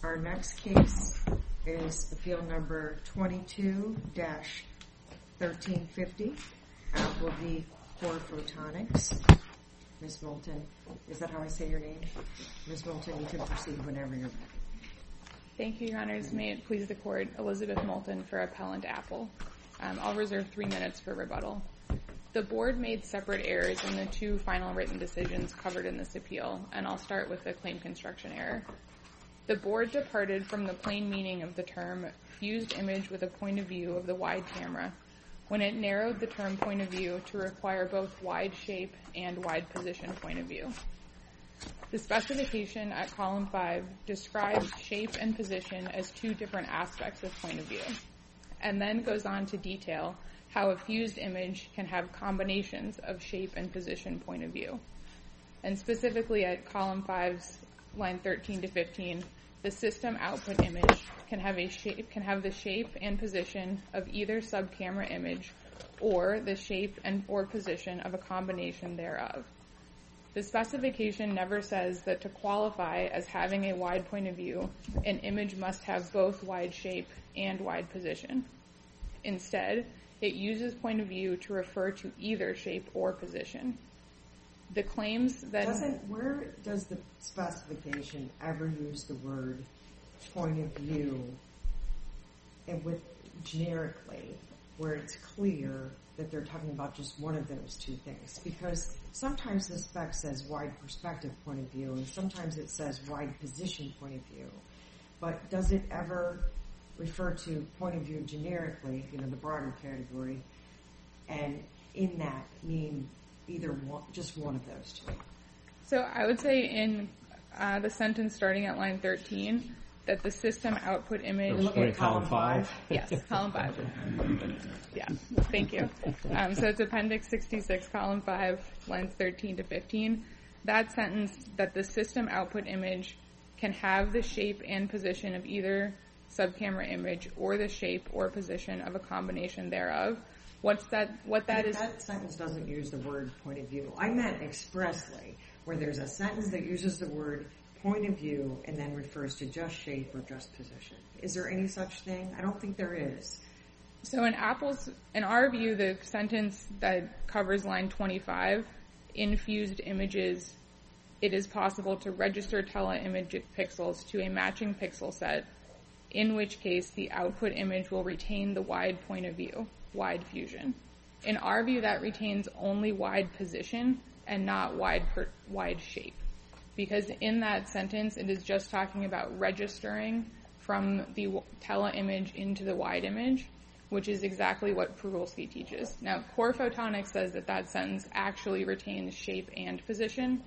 Our next case is appeal number 22-1350, Apple v. Core Photonics. Ms. Moulton, is that how I say your name? Ms. Moulton, you can proceed whenever you're ready. Thank you, Your Honors. May it please the Court, Elizabeth Moulton for Appellant Apple. I'll reserve 3 minutes for rebuttal. The Board made separate errors in the 2 final written decisions covered in this appeal, and I'll start with the claim construction error. The Board departed from the plain meaning of the term fused image with a point of view of the wide camera when it narrowed the term point of view to require both wide shape and wide position point of view. The specification at column 5 describes shape and position as 2 different aspects of point of view, and then goes on to detail how a fused image can have combinations of shape and position point of view. And specifically at column 5's line 13 to 15, the system output image can have the shape and position of either sub-camera image or the shape and or position of a combination thereof. The specification never says that to qualify as having a wide point of view, an image must have both wide shape and wide position. Instead, it uses point of view to refer to either shape or position. The claims that... Where does the specification ever use the word point of view and with generically, where it's clear that they're talking about just one of those 2 things? Because sometimes the spec says wide perspective point of view, and sometimes it says wide position point of view. But does it ever refer to point of view generically, the broader category, and in that mean either one, just one of those 2? So I would say in the sentence starting at line 13 that the system output image... Look at column 5. Yes, column 5. Yeah, thank you. So it's Appendix 66, column 5, lines 13 to 15. That sentence, that the system output image can have the shape and position of either sub-camera image or the shape or position of a combination thereof. That sentence doesn't use the word point of view. I meant expressly, where there's a sentence that uses the word point of view and then refers to just shape or just position. Is there any such thing? I don't think there is. So in our view, the sentence that covers line 25, in fused images, it is possible to register teleimage pixels to a matching pixel set, in which case the output image will retain the wide point of view, wide fusion. In our view, that retains only wide position and not wide shape. Because in that sentence, it is just talking about registering from the teleimage into the wide image, which is exactly what Prugolsky teaches. Now, Core Photonics says that sentence actually retains shape and position.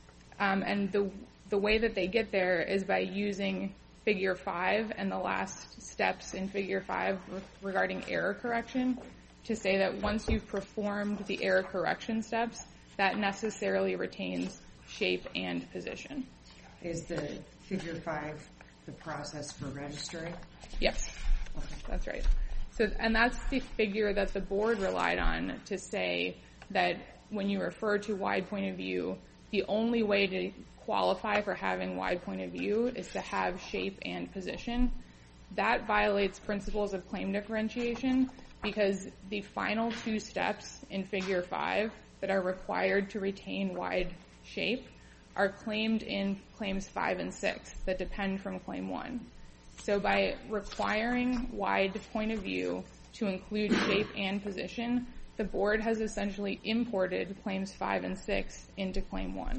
And the way that they get there is by using Figure 5 and the last steps in Figure 5 regarding error correction to say that once you've performed the error correction steps, that necessarily retains shape and position. Is the Figure 5 the process for registering? Yes, that's right. And that's the figure that the Board relied on to say that when you refer to wide point of view, the only way to qualify for having wide point of view is to have shape and position. That violates principles of claim differentiation because the final 2 steps in Figure 5 that are required to retain wide shape are claimed in Claims 5 and 6 that depend from Claim 1. So by requiring wide point of view to include shape and position, the Board has essentially imported Claims 5 and 6 into Claim 1.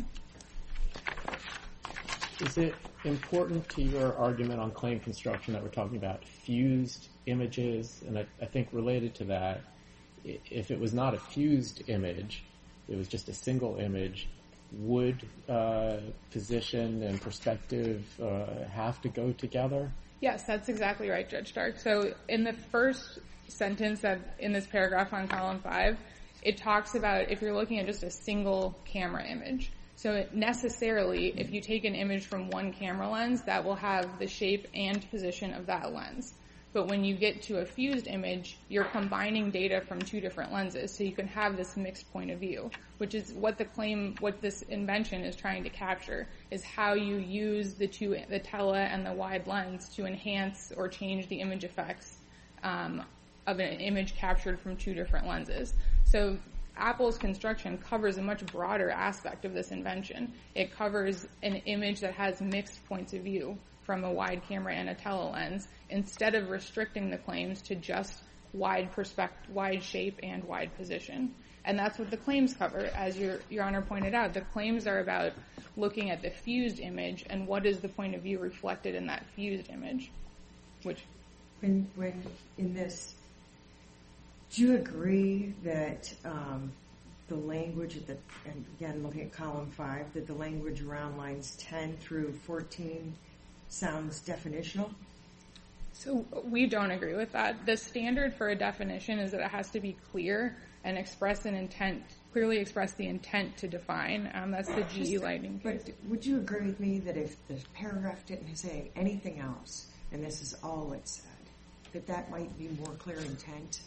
Is it important to your argument on claim construction that we're talking about fused images? And I think related to that, if it was not a fused image, it was just a single image, would position and perspective have to go together? Yes, that's exactly right, Judge Stark. So in the first sentence in this paragraph on column 5, it talks about if you're looking at just a single camera image. So necessarily, if you take an image from one camera lens, that will have the shape and position of that lens. But when you get to a fused image, you're combining data from two different lenses, so you can have this mixed point of view, which is what this invention is trying to capture, is how you use the tele and the wide lens to enhance or change the image effects of an image captured from two different lenses. So Apple's construction covers a much broader aspect of this invention. It covers an image that has mixed points of view from a wide camera and a tele-lens, instead of restricting the claims to just wide shape and wide position. And that's what the claims cover, as Your Honor pointed out. The claims are about looking at the fused image and what is the point of view reflected in that fused image. When in this, do you agree that the language and again looking at column 5, that the language around lines 10 through 14 sounds definitional? So we don't agree with that. The standard for a definition is that it has to be clear and clearly express the intent to define. That's the GE Lighting case. But would you agree with me that if the paragraph didn't say anything else, and this is all it said, that might be more clear intent?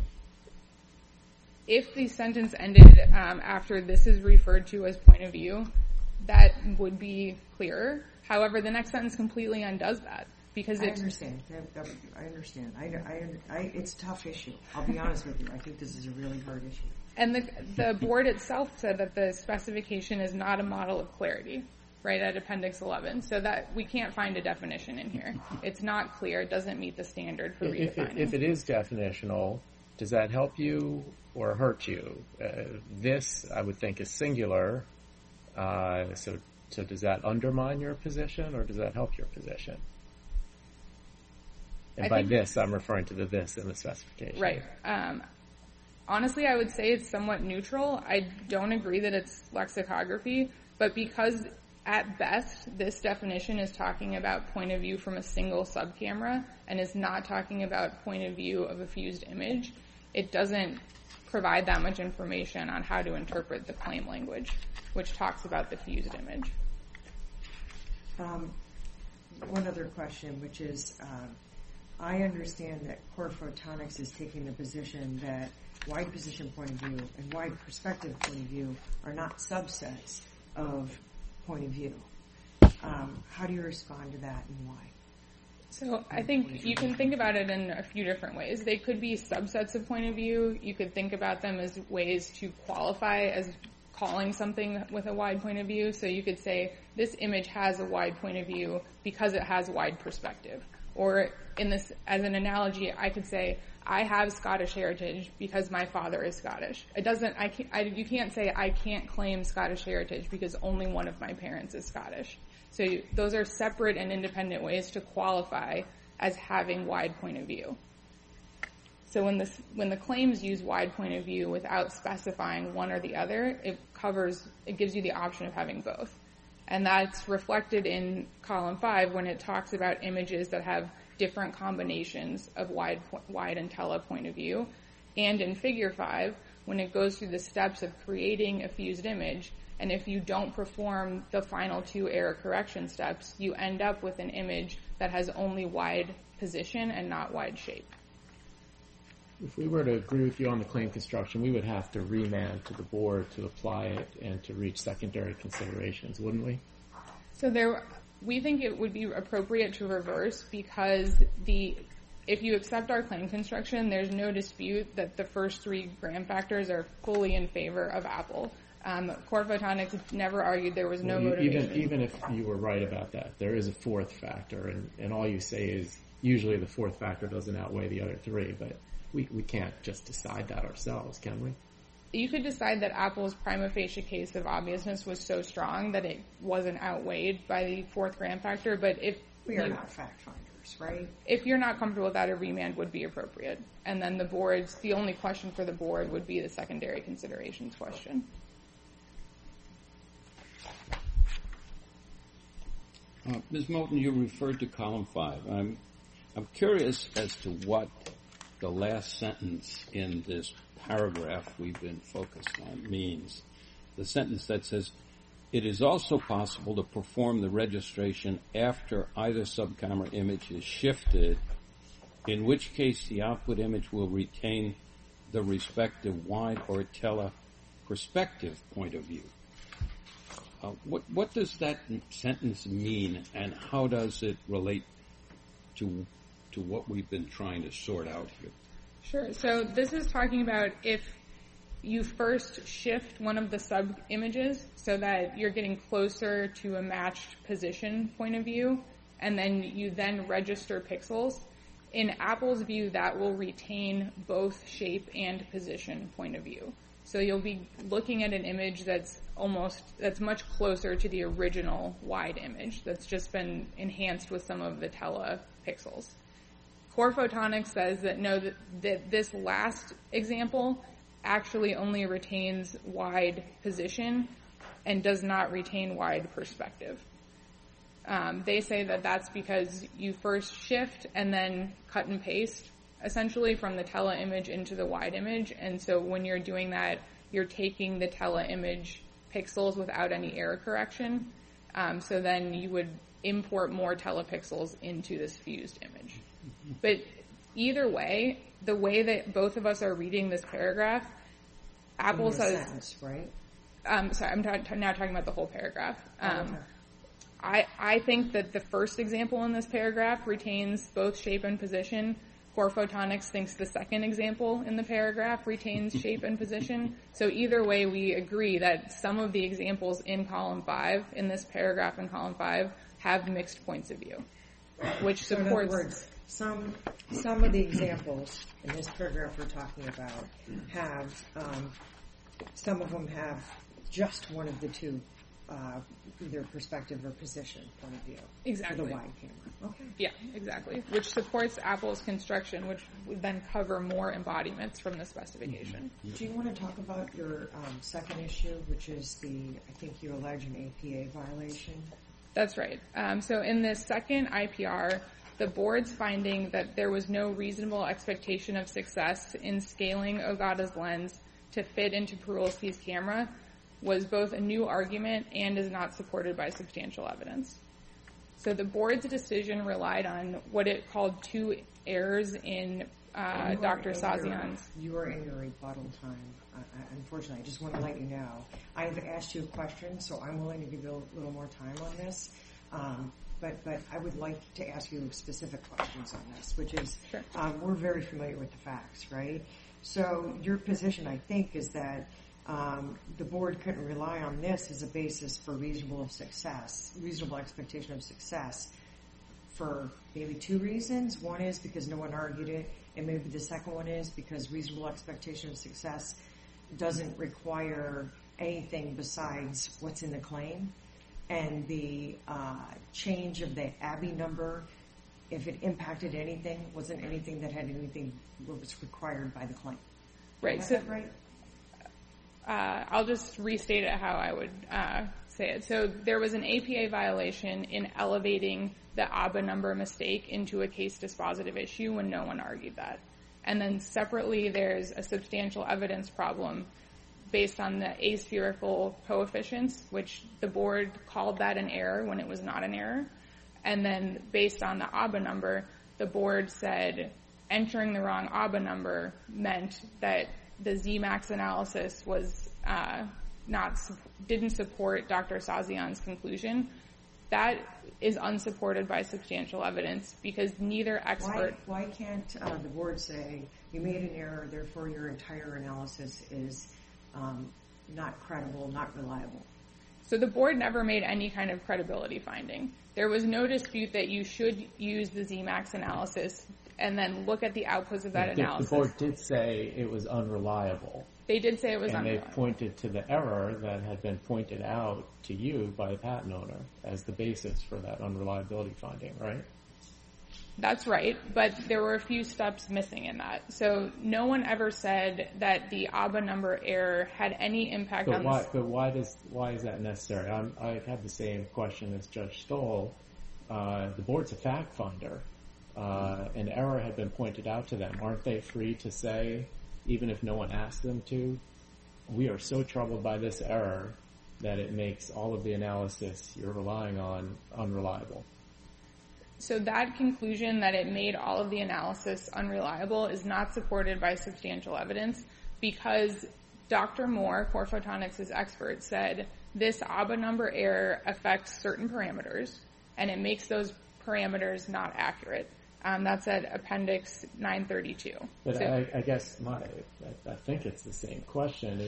If the sentence ended after this is referred to as point of view, that would be clearer. However, the next sentence completely undoes that. Because I understand. I understand. It's a tough issue. I'll be honest with you. I think this is a really hard issue. And the board itself said that the specification is not a model of clarity, right, at Appendix 11. So that we can't find a definition in here. It's not clear. It doesn't meet the standard for redefining. If it is definitional, does that help you or hurt you? This, I would think, is singular. So does that undermine your position, or does that help your position? And by this, I'm referring to the this in the specification. Right. Honestly, I would say it's somewhat neutral. I don't agree that it's lexicography, but because at best this definition is talking about point of view from a single subcamera and is not talking about point of view of a fused image, it doesn't provide that much information on how to interpret the claim language, which talks about the fused image. One other question, which is, I understand that Core Photonics is taking the position that wide position point of view and wide perspective point of view are not subsets of point of view. How do you respond to that, and why? So I think you can think about it in a few different ways. They could be subsets of point of view. You could think about them as ways to qualify as calling something with a wide point of view. So you could say this image has a wide point of view because it has wide perspective. Or in this, as an analogy, I could say I have Scottish heritage because my father is Scottish. You can't say I can't claim Scottish heritage because only one of my parents is Scottish. So those are separate and independent ways to qualify as having wide point of view. So when the claims use wide point of view without specifying one or the other, it gives you the option of having both. And that's reflected in column 5 when it talks about images that have different combinations of wide and tele point of view. And in figure 5, when it goes through the steps of creating a fused image, and if you don't perform the final 2 error correction steps, you end up with an image that has only wide position and not wide shape. If we were to agree with you on the claim construction, we would have to remand to the board to apply it and to reach secondary considerations, wouldn't we? So we think it would be appropriate to reverse because if you accept our claim construction, there's no dispute that the first 3 gram factors are fully in favor of Apple. Core Photonics never argued there was no motivation. Even if you were right about that, there is a 4th factor, and all you say is usually the 4th factor doesn't outweigh the other 3, but we can't just decide that ourselves, can we? You could decide that Apple's prima facie case of obviousness was so strong that it wasn't outweighed by the 4th gram factor, but if we are not fact finders, right? If you're not comfortable with that, a remand would be appropriate. And then the only question for the board would be the secondary considerations question. Ms. Moulton, you referred to column 5. I'm curious as to what the last sentence in this paragraph we've been focused on means. The sentence that says, it is also possible to perform the registration after either subcamera image is shifted in which case the output image will retain the respective wide or teleperspective point of view. What does that sentence mean, and how does it relate to what we've been trying to sort out here? Sure. So this is talking about if you first shift one of the sub-images so that you're getting closer to a matched position point of view, and then you then register pixels. In Apple's view, that will retain both shape and position point of view. So you'll be looking at an image that's much closer to the original wide image that's just been enhanced with some of the telepixels. Core Photonics says that no, that this last example actually only retains wide position and does not retain wide perspective. They say that that's because you first shift and then cut and paste essentially from the tele-image into the wide image, and so when you're doing that, you're taking the tele-image pixels without any error correction, so then you would import more telepixels into this fused image. But either way, the way that both of us are reading this paragraph, Apple says... sentence, right? Sorry, I'm now talking about the whole paragraph. Okay. I think that the first example in this paragraph retains both shape and position. Core Photonics thinks the second example in the paragraph retains shape and position. So either way, we agree that some of the examples in column 5, in this paragraph in column 5, have mixed points of view, which So supports... in other words, some of the examples in this paragraph we're talking about have, some of them have just one of the two, either perspective or position point of view. Exactly. For the wide camera. Okay. Yeah, exactly. Which supports Apple's construction, which would then cover more embodiments from the specification. Do you want to talk about your second issue, which is I think you allege an APA violation? That's right. So in this second IPR, the board's finding that there was no reasonable expectation of success in scaling Ogata's lens to fit into Perulski's camera was both a new argument and is not supported by substantial evidence. So the board's decision relied on what it called two errors in Dr. Sazian's. You are in your rebuttal time. Unfortunately, I just want to let you know. I've asked you a question, so I'm willing to give you a little more time on this. But I would like to ask you specific questions on this, which is, Sure. We're very familiar with the facts, right? So your position, I think, is that the board couldn't rely on this as a basis for reasonable expectation of success for maybe two reasons. One is because no one argued it, and maybe the second one is because reasonable expectation of success doesn't require anything besides what's in the claim. And the change of the Abbey number, if it impacted anything, wasn't anything that had anything what was required by the claim. Right. Is that right? I'll just restate it how I would say it. So there was an APA violation in elevating the ABBA number mistake into a case dispositive issue when no one argued that. And then separately, there's a substantial evidence problem based on the aspherical coefficients, which the board called that an error when it was not an error. And then based on the ABBA number, the board said entering the wrong ABBA number meant that the Zmax analysis was didn't support Dr. Sazian's conclusion. That is unsupported by substantial evidence because neither expert... Why can't the board say you made an error, therefore your entire analysis is not credible, not reliable? So the board never made any kind of credibility finding. There was no dispute that you should use the Zmax analysis and then look at the outputs of that analysis. The board did say it was unreliable. They did say it was unreliable. And they pointed to the error that had been pointed out to you by the patent owner as the basis for that unreliability finding, right? That's right, but there were a few steps missing in that. So no one ever said that the ABBA number error had any impact on this. But why is that necessary? I have the same question as Judge Stoll. The board's a fact finder. An error had been pointed out to them. Aren't they free to say, even if no one asked them to, we are so troubled by this error that it makes all of the analysis you're relying on unreliable? So that conclusion that it made all of the analysis unreliable is not supported by substantial evidence because Dr. Moore, Core Photonics' expert, said this ABA number error affects certain parameters and it makes those parameters not accurate. That's at Appendix 932. But so, I guess I think it's the same question,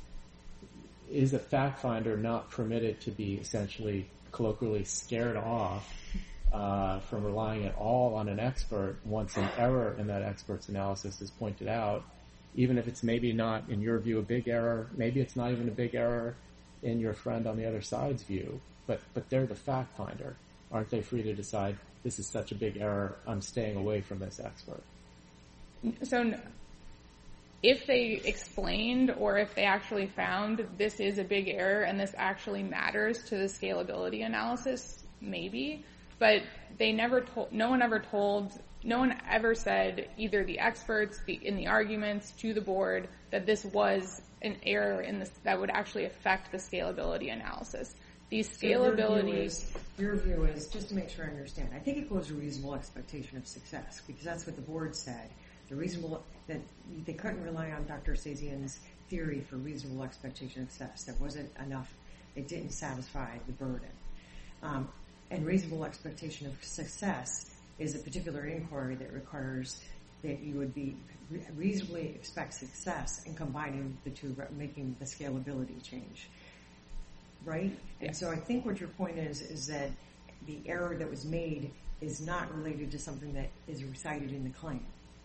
is a fact finder not permitted to be essentially colloquially scared off from relying at all on an expert once an error in that expert's analysis is pointed out, even if it's maybe not, in your view, a big error, maybe it's not even a big error in your friend on the other side's view, but they're the fact finder. Aren't they free to decide, this is such a big error, I'm staying away from this expert? So if they explained or if they actually found this is a big error and this actually matters to the scalability analysis, maybe. But they never told, no one ever said, either the experts in the arguments to the board, that this was an error in this that would actually affect the scalability analysis. These scalabilities. Your view is, just to make sure I understand, I think it goes to reasonable expectation of success, because that's what the board said. That they couldn't rely on Dr. Sazian's theory for reasonable expectation of success. That wasn't enough. It didn't satisfy the burden. And reasonable expectation of success is a particular inquiry that requires that you would be reasonably expect success in combining the two, making the scalability change. Right? Yeah. And so I think what your point is that the error that was made is not related to something that is recited in the claim,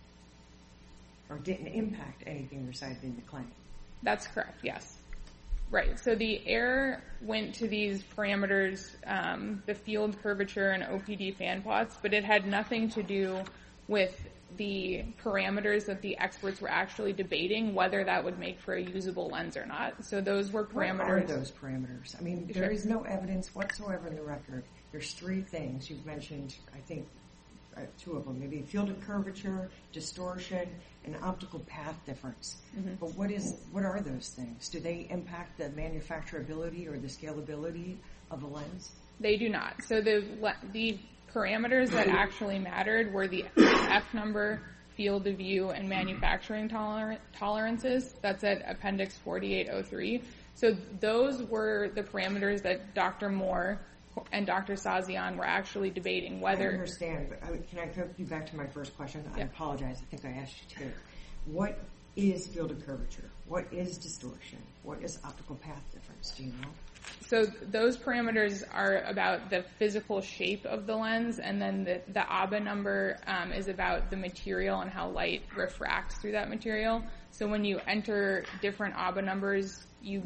or didn't impact anything recited in the claim. That's correct, yes. Right, so the error went to these parameters, the field curvature and OPD fan plots, but it had nothing to do with the parameters that the experts were actually debating, whether that would make for a usable lens or not. So those were parameters. What are those parameters? I mean, there is no evidence whatsoever in the record. There's three things. You've mentioned, I think, two of them. Maybe field of curvature, distortion, and optical path difference. Mm-hmm. But what are those things? Do they impact the manufacturability or the scalability of a lens? They do not. So the parameters that actually mattered were the F number, field of view, and manufacturing tolerances. That's at Appendix 4803. So those were the parameters that Dr. Moore and Dr. Sazian were actually debating whether... I understand, but can I go you back to my first question? Yeah. I apologize. I think I asked you to. What is field of curvature? What is distortion? What is optical path difference? Do you know? So those parameters are about the physical shape of the lens, and then the ABA number is about the material and how light refracts through that material. So when you enter different ABA numbers, you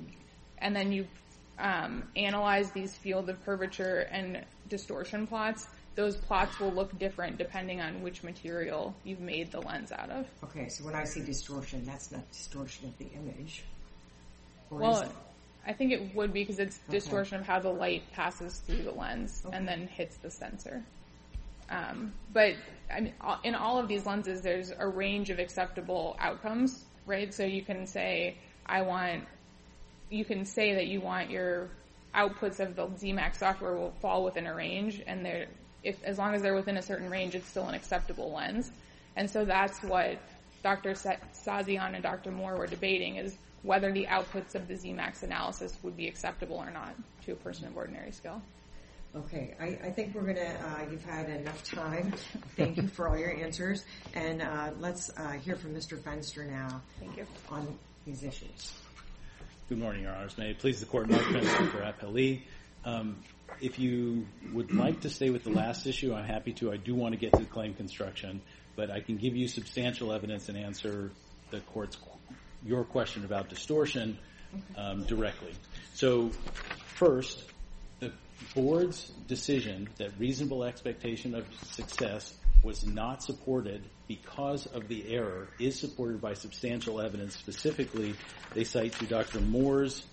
analyze these field of curvature and distortion plots, those plots will look different depending on which material you've made the lens out of. Okay, so when I see distortion, that's not distortion of the image. Or well, is it? I think it would be because it's distortion of how the light passes through the lens and then hits the sensor. But I mean, in all of these lenses, there's a range of acceptable outcomes, right? So you can say, you can say that you want your outputs of the ZMAX software will fall within a range, and as long as they're within a certain range, it's still an acceptable lens. And so that's what Dr. Sazian and Dr. Moore were debating, is whether the outputs of the ZMAX analysis would be acceptable or not to a person of ordinary skill. Okay, I think we're going to, you've had enough time. Thank you for all your answers. And let's hear from Mr. Fenster now. Thank you. On these issues. Good morning, Your Honors. May it please the Court, Mark Fenster for Appellee. If you would like to stay with the last issue, I'm happy to. I do want to get to the claim construction, but I can give you substantial evidence and answer your question about distortion directly. So first, the Board's decision that reasonable expectation of success was not supported because of the error is supported by substantial evidence. Specifically, they cite to Dr. Moore's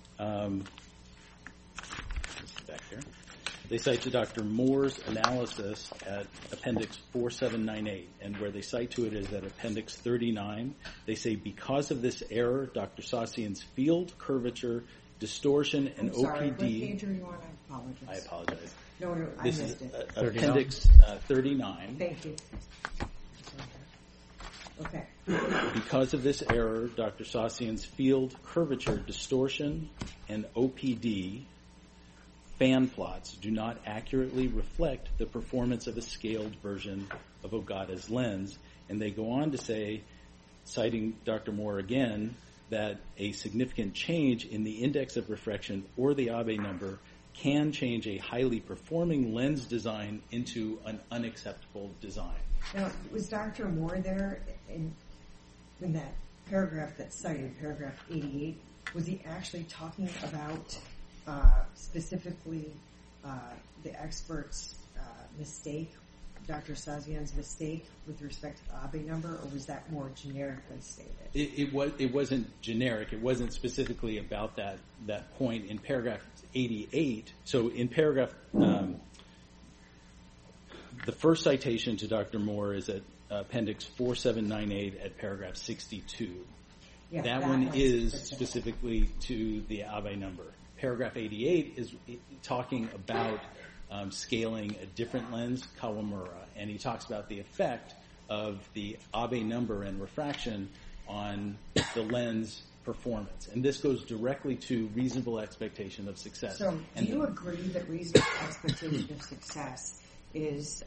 They cite to Dr. Moore's analysis at Appendix 4798, and where they cite to it is at Appendix 39. They say, because of this error, Dr. Sazian's field curvature, distortion, and OPD... Sorry, what page are you on? I apologize. I apologize. No, I This missed is it. Appendix 39. Thank you. Okay. Because of this error, Dr. Saucian's field curvature distortion and OPD fan plots do not accurately reflect the performance of a scaled version of Ogata's lens. And they go on to say, citing Dr. Moore again, that a significant change in the index of refraction or the Abbe number can change a highly performing lens design into an unacceptable design. Now, was Dr. Moore there in that paragraph that's cited, paragraph 88? Was he actually talking about specifically the expert's mistake, Dr. Saucian's mistake with respect to the Abbe number, or was that more generically stated? It wasn't generic. It wasn't specifically about that point in paragraph 88. So in paragraph, the first citation to Dr. Moore is at appendix 4798 at paragraph 62. Yeah, that one is specifically to the Abbe number. Paragraph 88 is talking about scaling a different lens, Kawamura, and he talks about the effect of the Abbe number and refraction on the lens performance. And this goes directly to reasonable expectation of success. So do you agree that reasonable expectation of success is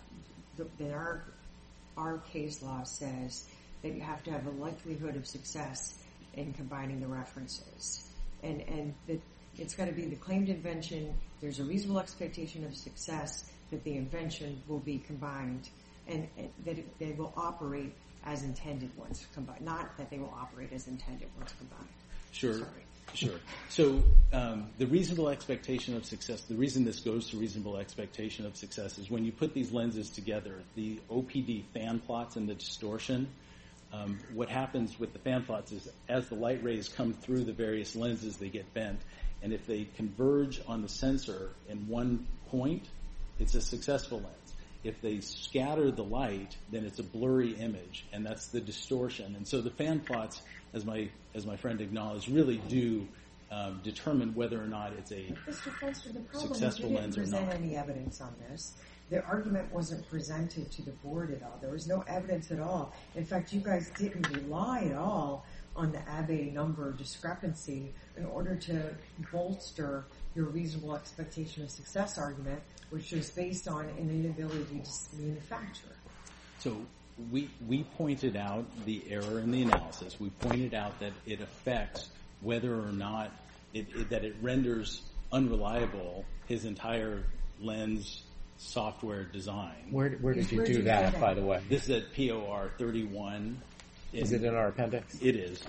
that our case law says that you have to have a likelihood of success in combining the references, and that it's got to be the claimed invention, there's a reasonable expectation of success that the invention will be combined, and that they will operate as intended once combined, not that they will operate as intended once combined. Sure. Sorry. Sure. So the reasonable expectation of success, the reason this goes to reasonable expectation of success is when you put these lenses together, the OPD fan plots and the distortion, what happens with the fan plots is as the light rays come through the various lenses, they get bent. And if they converge on the sensor in one point, it's a successful lens. If they scatter the light, then it's a blurry image, and that's the distortion. And so the fan plots, as my friend acknowledged, really do determine whether or not it's a Mr. Fenster, the problem successful is you lens didn't or not. present any evidence on this. The argument wasn't presented to the board at all. There was no evidence at all. In fact, you guys didn't rely at all on the Abbe number discrepancy in order to bolster your reasonable expectation of success argument, which is based on an inability to manufacture. So we pointed out the error in the analysis. We pointed out that it affects whether or not that it renders unreliable his entire lens software design. Where did you do that, by the way? This is at POR 31. Is it in our appendix? It is.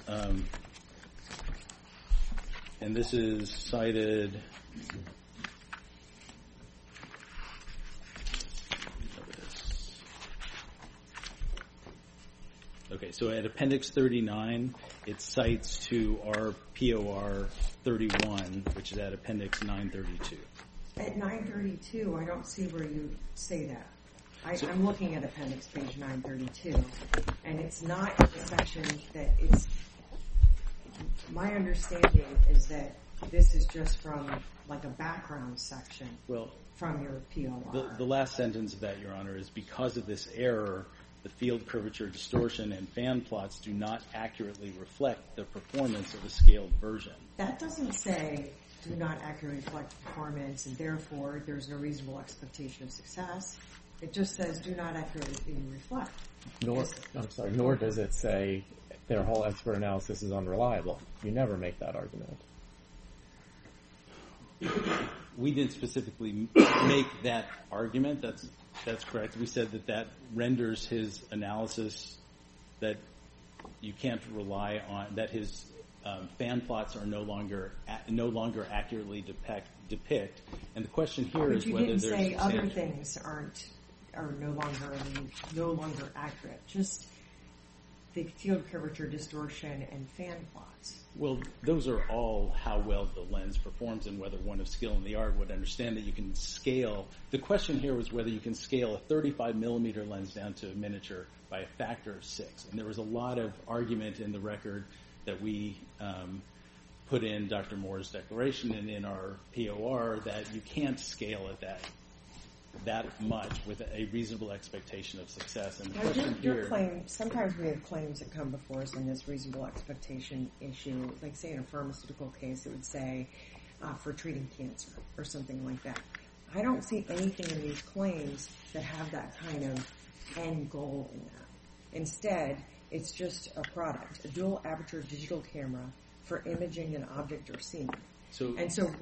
And this is cited... Okay, so at Appendix 39, it cites to our POR 31, which is at Appendix 932. At 932, I don't see where you say that. I'm looking at Appendix page 932, and it's not in the section that it's... My understanding is that this is just from like a background section from your POR. The last sentence of that, Your Honor, is because of this error, the field curvature distortion and fan plots do not accurately reflect the performance of the scaled version. That doesn't say do not accurately reflect performance, and therefore there's no reasonable expectation of success. It just says do not accurately reflect. Nor does it say their whole expert analysis is unreliable. You never make that argument. We didn't specifically make that argument. That's correct. We said that renders his analysis that you can't rely on, that his fan plots are no longer accurately depict. And the question here is whether there's... But you didn't say other things are no longer accurate. Just the field curvature distortion and fan plots. Well, those are all how well the lens performs and whether one of skill in the art would understand that you can scale. The question here was whether you can scale a 35 millimeter lens down to a miniature by a factor of 6. And there was a lot of argument in the record that we put in Dr. Moore's declaration and in our POR that you can't scale it that much with a reasonable expectation of success. And the question your claim, sometimes we have claims that come before us in this reasonable expectation issue. Like, say, in a pharmaceutical case, it would say for treating cancer or something like that. I don't see anything in these claims that have that kind of end goal in that. Instead, it's just a product, a dual aperture digital camera for imaging an object or scene. So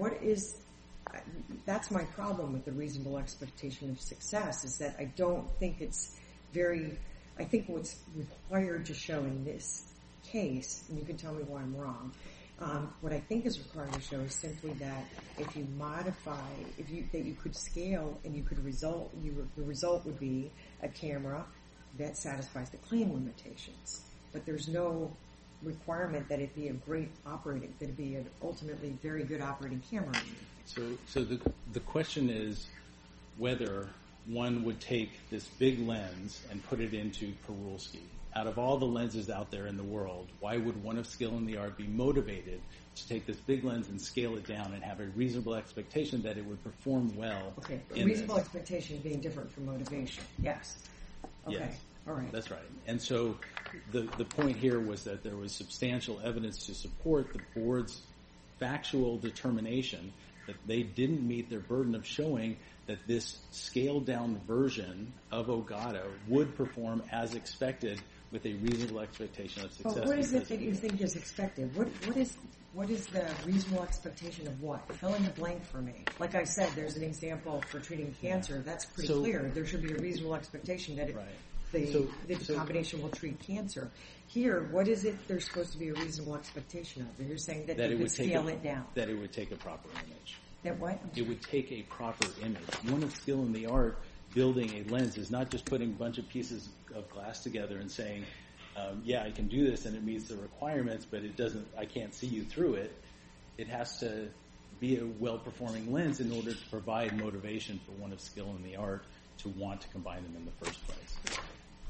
that's my problem with the reasonable expectation of success, is that I don't think it's I think what's required to show in this case, and you can tell me why I'm wrong, what I think is required to show is simply that if you modify, that you could scale and you could the result would be a camera that satisfies the claim limitations. But there's no requirement that it be that it be an ultimately very good operating camera. So the question is whether one would take this big lens and put it into Perulski. Out of all the lenses out there in the world, why would one of skill in the art be motivated to take this big lens and scale it down and have a reasonable expectation that it would perform well? Okay, reasonable expectation being different from motivation. Yes. Okay. Yes. All right. That's right. And so the point here was that there was substantial evidence to support the board's factual determination that they didn't meet their burden of showing that this scaled-down version of Ogata would perform as expected with a reasonable expectation of success. But what is it that you think is expected? What is the reasonable expectation of what? Fill in the blank for me. Like I said, there's an example for treating cancer. That's pretty clear. There should be a reasonable expectation that the combination will treat cancer. Here, what is it there's supposed to be a reasonable expectation of? You're saying that you would scale it down. That it would take a proper image. That what? It would take a proper image. One of skill in the art building a lens is not just putting a bunch of pieces of glass together and saying, I can do this and it meets the requirements, but I can't see you through it. It has to be a well-performing lens in order to provide motivation for one of skill in the art to want to combine them in the first place.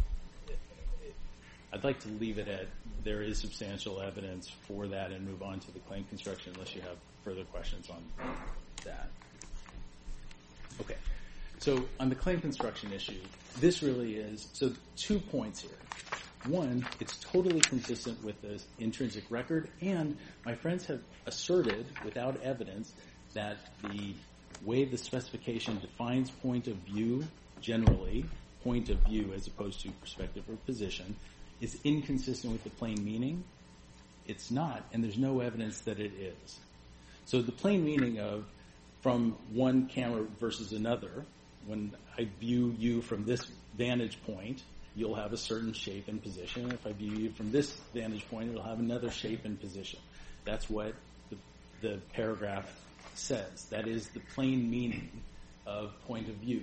I'd like to leave it at there is substantial evidence for that and move on to the claim construction unless you have further questions on that. Okay. So on the claim construction issue, this really is, 2 points here. One, it's totally consistent with the intrinsic record, and my friends have asserted without evidence that the way the specification defines point of view, generally, point of view as opposed to perspective or position, is inconsistent with the plain meaning. It's not, and there's no evidence that it is. So the plain meaning of from one camera versus another, when I view you from this vantage point, you'll have a certain shape and position. If I view you from this vantage point, it'll have another shape and position. That's what the paragraph says. That is the plain meaning of point of view.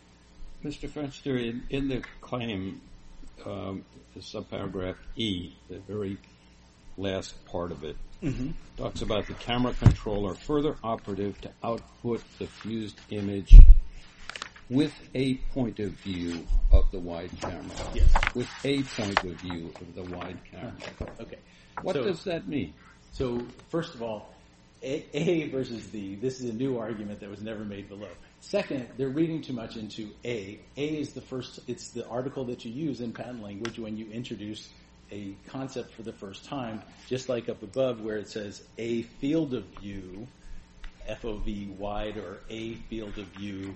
Mr. Fenster, in the claim, the subparagraph E, the very last part of it, talks about the camera controller further operative to output the fused image with a point of view of the wide camera. Yes. With a point of view of the wide camera. Okay. What does that mean? So, first of all, A versus the, this is a new argument that was never made below. Second, they're reading too much into A. A is it's the article that you use in patent language when you introduce a concept for the first time, just like up above where it says a field of view, FOV wide, or a field of view,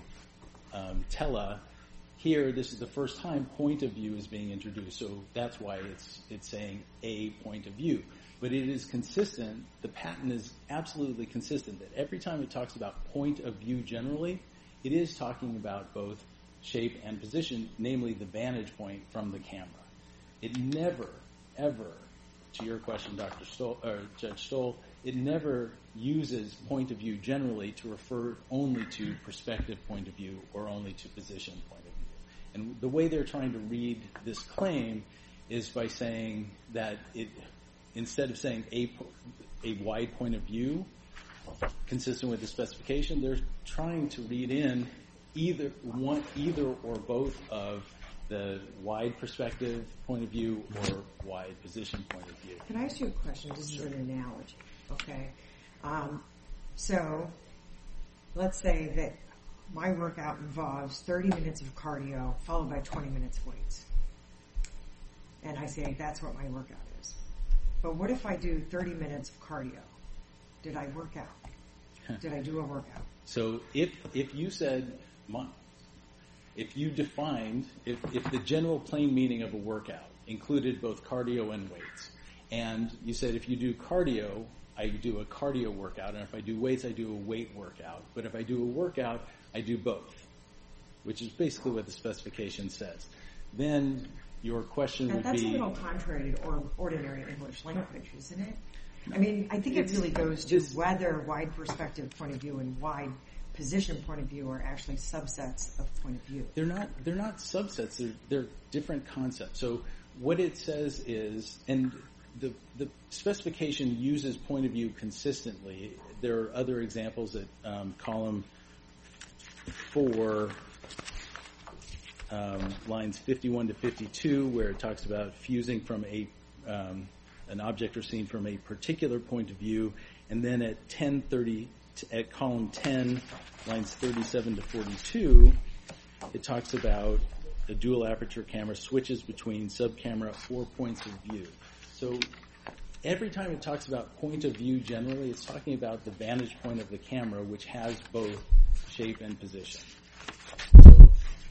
tele. Here, this is the first time point of view is being introduced, so that's why it's saying a point of view. But it is consistent, the patent is absolutely consistent, that every time it talks about point of view generally, it is talking about both shape and position, namely the vantage point from the camera. It never, ever, to your question, Judge Stoll, it never uses point of view generally to refer only to perspective point of view or only to position point of view. And the way they're trying to read this claim is by saying that it, instead of saying a wide point of view, consistent with the specification, they're trying to read in either or both of the wide perspective point of view or wide position point of view. Can I ask you a question? This is an analogy. Okay? So let's say that my workout involves 30 minutes of cardio followed by 20 minutes of weights. And I say that's what my workout is. But what if I do 30 minutes of cardio? Did I work out? Did I do a workout? So if you said, if you defined, if the general plain meaning of a workout included both cardio and weights, and you said if you do cardio, I do a cardio workout, and if I do weights, I do a weight workout. But if I do a workout, I do both, which is basically what the specification says. Then your question would be... That's a little contrary to ordinary English language, isn't it? I mean, I think it really goes to whether wide perspective point of view and wide position point of view are actually subsets of point of view. They're not subsets. They're different concepts. So what it says is, and the specification uses point of view consistently. There are other examples at column 4, lines 51 to 52, where it talks about fusing from an object or scene from a particular point of view, and then at column 10, lines 37 to 42, it talks about a dual aperture camera switches between sub-camera 4 points of view. So every time it talks about point of view generally, it's talking about the vantage point of the camera, which has both shape and position. So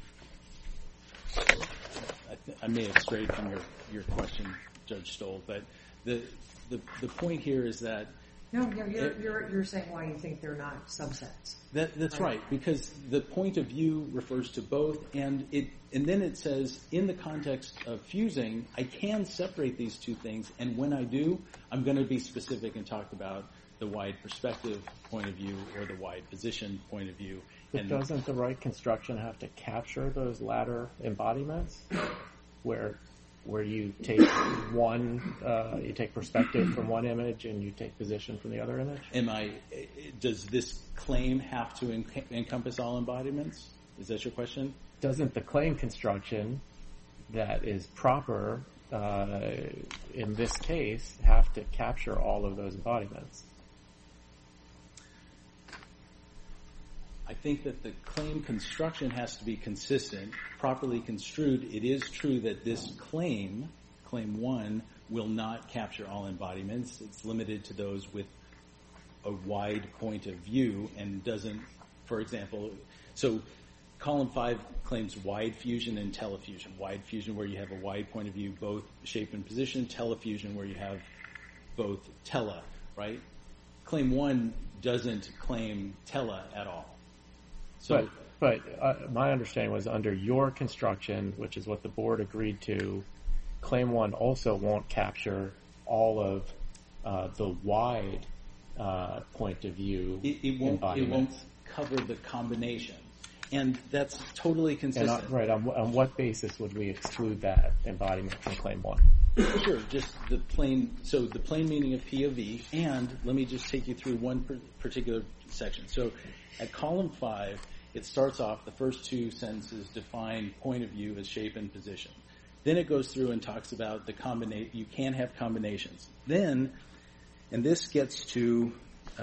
I may have strayed from your question, Judge Stoll, but the point here is that... No, you're saying why you think they're not subsets. That's right, because the point of view refers to both, and then it says, in the context of fusing, I can separate these two things, and when I do, I'm going to be specific and talk about the wide perspective point of view or the wide position point of view. But doesn't the right construction have to capture those latter embodiments, where you take you take perspective from one image and you take position from the other image? Does this claim have to encompass all embodiments? Is that your question? Doesn't the claim construction that is proper in this case have to capture all of those embodiments? I think that the claim construction has to be consistent, properly construed. It is true that this claim 1, will not capture all embodiments. It's limited to those with a wide point of view and doesn't, for example, so column 5 claims wide fusion and telefusion. Wide fusion where you have a wide point of view, both shape and position. Telefusion where you have both tele, right? Claim 1 doesn't claim tele at all. So, but my understanding was under your construction, which is what the board agreed to, Claim 1 also won't capture all of the wide point of view embodiments. It won't cover the combination. And that's totally consistent. Right. On what basis would we exclude that embodiment from Claim 1? Sure. Just the plain meaning of POV. And let me just take you through one particular section. So at column 5, it starts off, the first 2 sentences define point of view as shape and position. Then it goes through and talks about you can have combinations. Then, and this gets to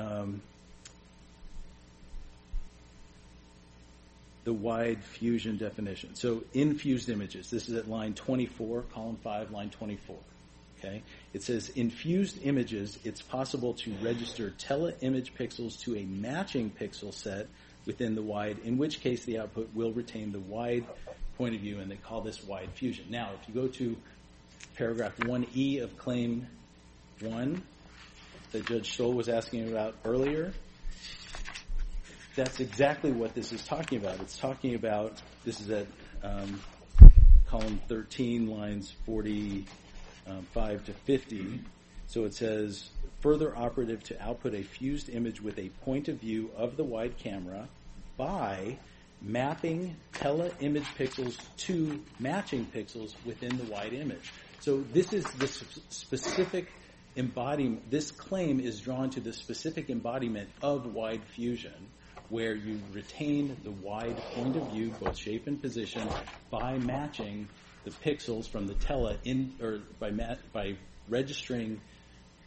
the wide fusion definition. So infused images. This is at line 24, column 5, line 24. Okay? It says, infused images, it's possible to register tele-image pixels to a matching pixel set within the wide, in which case the output will retain the wide point of view, and they call this wide fusion. Now, if you go to paragraph 1E of Claim 1 that Judge Stoll was asking about earlier, that's exactly what this is talking about. It's talking about, this is at column 13, lines 45 to 50. So it says, further operative to output a fused image with a point of view of the wide camera by mapping tele-image pixels to matching pixels within the wide image. So this is the specific embodiment. This claim is drawn to the specific embodiment of wide fusion, where you retain the wide point of view, both shape and position, by matching the pixels from the tele by registering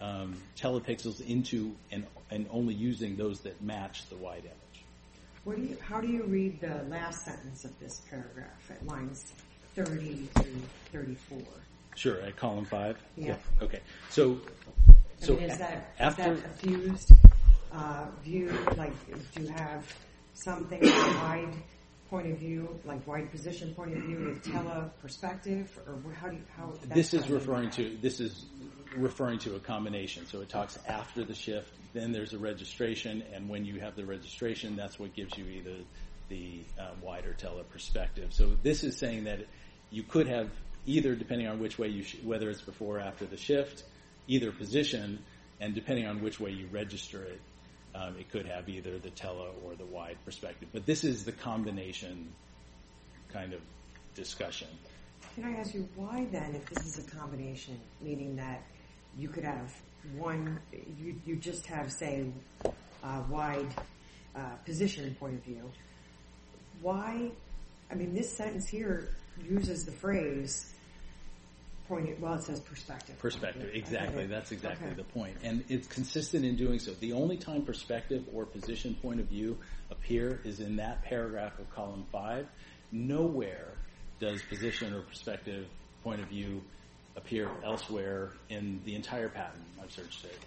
telepixels into and only using those that match the wide image. How do you read the last sentence of this paragraph at lines 30 through 34? Sure, at column 5? Yeah. Okay. So is that after a fused view? Like, do you have something with a wide point of view, like wide position point of view with tele-perspective, or how? This is referring to a combination. So it talks after the shift, then there's a registration, and when you have the registration, that's what gives you either the wide or tele-perspective. So this is saying that you could have either, depending on which way whether it's before or after the shift, either position, and depending on which way you register it, it could have either the tele or the wide perspective. But this is the combination kind of discussion. Can I ask you why then, if this is a combination, meaning that you could have one, you just have, say, wide position point of view, why, I mean, this sentence here uses the phrase it says perspective. Perspective, exactly. Okay. That's exactly Okay. the point. And it's consistent in doing so. The only time perspective or position point of view appear is in that paragraph of column 5. Nowhere does position or perspective point of view appear elsewhere in the entire patent I've searched it.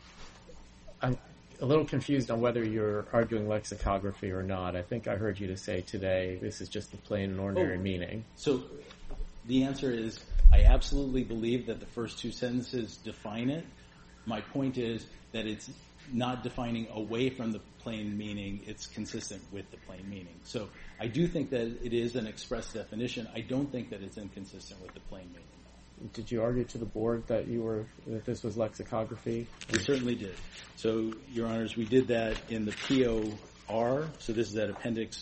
I'm a little confused on whether you're arguing lexicography or not. I think I heard you to say today this is just the plain and ordinary meaning. So the answer is I absolutely believe that the first two sentences define it. My point is that it's not defining away from the plain meaning. It's consistent with the plain meaning. So I do think that it is an express definition. I don't think that it's inconsistent with the plain meaning. Did you argue to the board that this was lexicography? We certainly did. So, Your Honors, we did that in the POR. So this is at Appendix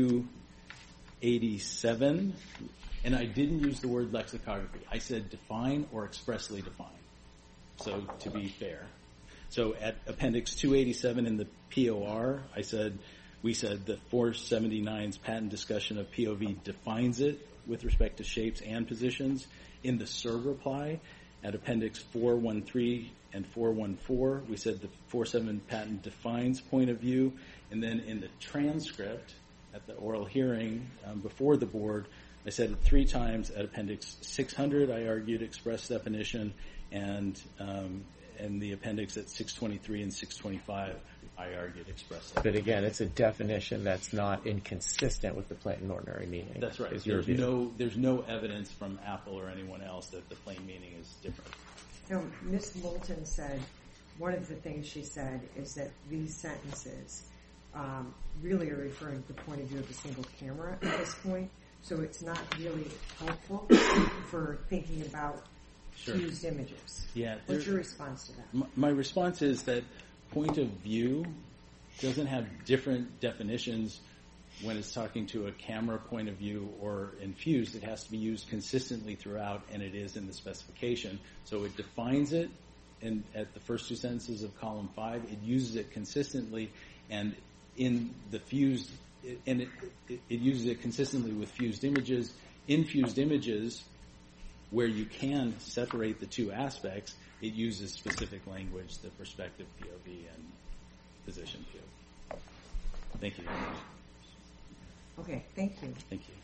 287. And I didn't use the word lexicography. I said define or expressly define. So to be fair. So at Appendix 287 in the POR, we said that 479's patent discussion of POV defines it with respect to shapes and positions. In the SIR reply, at Appendix 413 and 414, we said the 477 patent defines point of view. And then in the transcript at the oral hearing before the board, I said it 3 times. At Appendix 600, I argued express definition, and the appendix at 623 and 625, I argued express definition. But again, it's a definition that's not inconsistent with the plain and ordinary meaning. That's right. Is your view. There's no evidence from Apple or anyone else that the plain meaning is different. Now, Ms. Moulton said, one of the things she said is that these sentences really are referring to the point of view of a single camera at this point. So it's not really helpful for thinking about fused images. Yeah, What's your response to that? My response is that point of view doesn't have different definitions when it's talking to a camera point of view or in fused. It has to be used consistently throughout, and it is in the specification. So it defines it at the first 2 sentences of column 5. It uses it consistently, and in the fused, and it uses it consistently with fused images. In fused images, where you can separate the 2 aspects, it uses specific language, the perspective POV and position POV. Thank you. Okay, thank you. Thank you.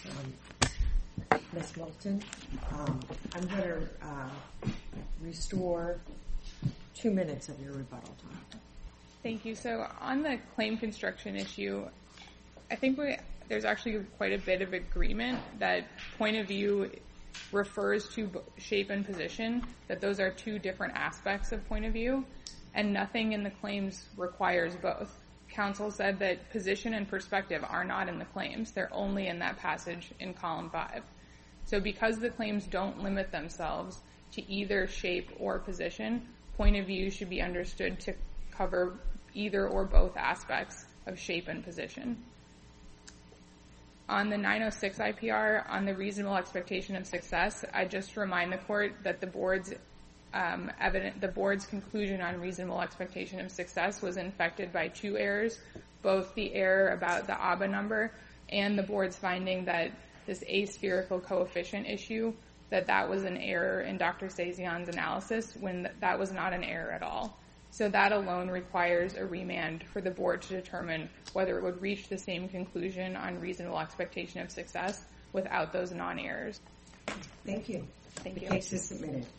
Ms. Moulton, I'm going to restore 2 minutes of your rebuttal time. Thank you. So on the claim construction issue, I think there's actually quite a bit of agreement that point of view refers to shape and position, that those are 2 different aspects of point of view, and nothing in the claims requires both. Counsel said that position and perspective are not in the claims. They're only in that passage in column 5. So because the claims don't limit themselves to either shape or position, point of view should be understood to cover either or both aspects of shape and position. On the 906 IPR, on the reasonable expectation of success, I just remind the court that the board's conclusion on reasonable expectation of success was infected by 2 errors, both the error about the ABA number and the board's finding that this aspherical coefficient issue that was an error in Dr. Sazian's analysis when that was not an error at all. So that alone requires a remand for the board to determine whether it would reach the same conclusion on reasonable expectation of success without those non-errors. Thank you. Thank you. The case is submitted.